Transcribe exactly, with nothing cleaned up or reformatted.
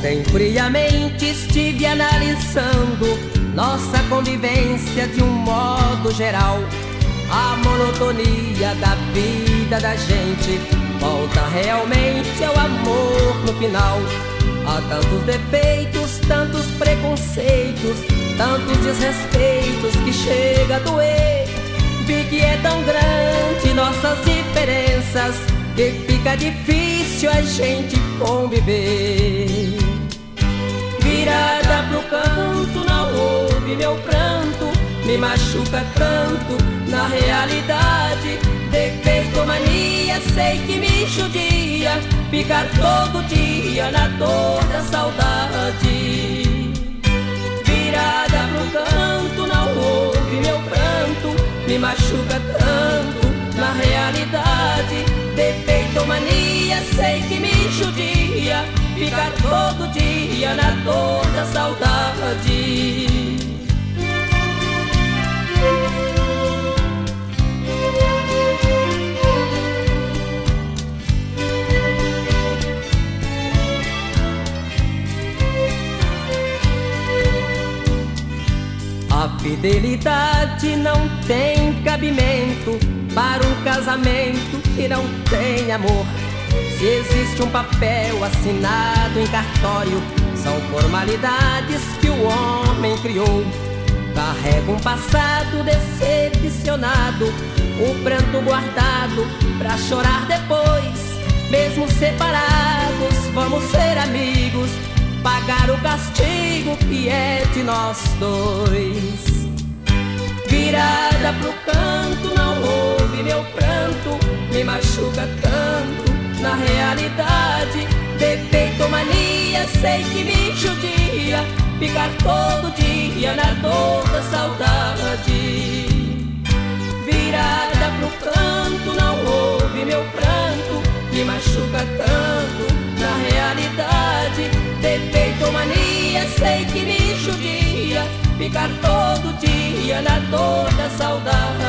Ontem friamente estive analisando nossa convivência de um modo geral. A monotonia da vida da gente volta realmente ao amor no final. Há tantos defeitos, tantos preconceitos, tantos desrespeitos que chega a doer. Vi que é tão grande nossas diferenças que fica difícil a gente conviver. Virada pro canto, não ouve meu pranto, me machuca tanto na realidade. Defeito, mania, sei que me judia, ficar todo dia na dor da saudade. Virada pro canto, não ouve meu pranto, me machuca tanto na realidade. Defeito, mania, sei que me judia, ficar todo dia na dor da saudade. A fidelidade não tem cabimento para um casamento que não tem amor. Se existe um papel assinado em cartório, são formalidades que o homem criou. Carrega um passado decepcionado, o pranto guardado pra chorar depois. Mesmo separados, vamos ser amigos, pagar o castigo que é de nós dois. Virada pro canto, não ouve meu pranto, me machuca tanto na realidade. Defeito, mania, sei que me judia, ficar todo dia na dor da saudade. Virada pro canto, não ouve meu pranto, me machuca tanto na realidade. Defeito, mania, sei que me judia, ficar todo dia na dor da saudade.